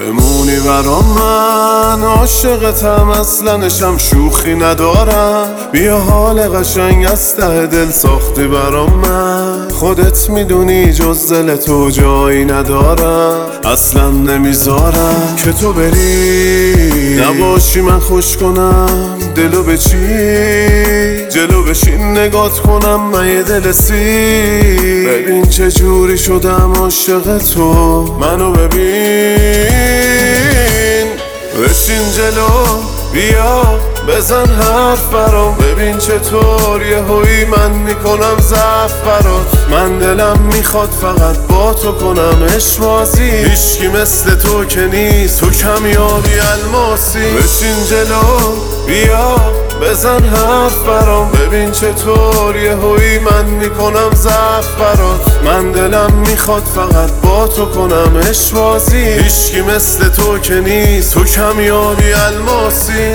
بمونی برام، من عاشقتم، اصلنشم شوخی ندارم. بیا حال قشنگ از ته دل ساختی برام، من خودت میدونی جز دل تو جایی ندارم. اصلا نمیذارم که تو بری نباشی من خوش کنم دلو به چی جلو بشین نگات کنم من یه دل سی. ببین چه جوری شدم عاشق تو، منو ببین. بشین جلو بیا بزن حرف برام، ببین چطور یهویی من میکنم ضعف برات. من دلم میخواد فقط با تو کنم عشق بازی، هیچکی مثل تو که نیست، تو کمیابی الماسی. بشین جلو بیا بزن حرف برام، ببین چطور یهویی من میکنم ضعف برات. من دلم میخواد فقط با تو کنم عشق بازی، هیچکی مثل تو که نیست، تو کمیابی الماسی.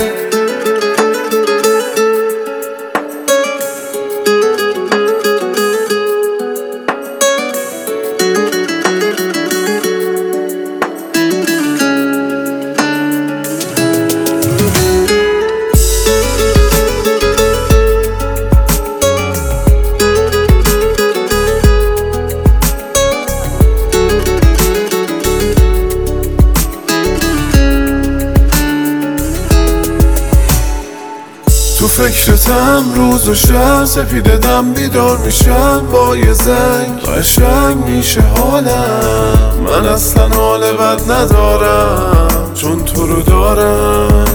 تو فکرتم روز و شب، سپیده دم بیدار میشم با یه زنگ، قشنگ میشه حالم. من اصلا حال بد ندارم چون تو رو دارم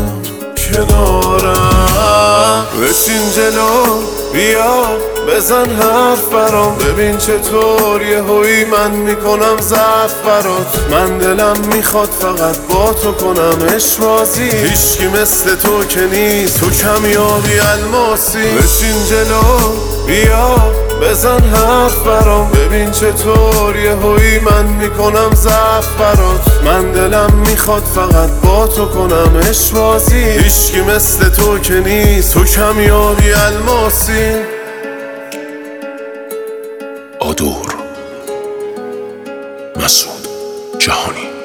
کنارم. بشین جلو بیا بزن حرف برام، ببین چطور یهویی من میکنم ضعف برات. من دلم میخواد فقط با تو کنم عشق بازی، هیچکی مثل تو که نیست، تو کمیابی الماسی. بشین جلو بیا بزن حرف برام، ببین چطور یهویی من میکنم ضعف برات. من دلم میخواد فقط با تو کنم عشق بازی، هیچکی مثل تو که نیست، تو کمیابی الماسی. آدور مسعود جهانی.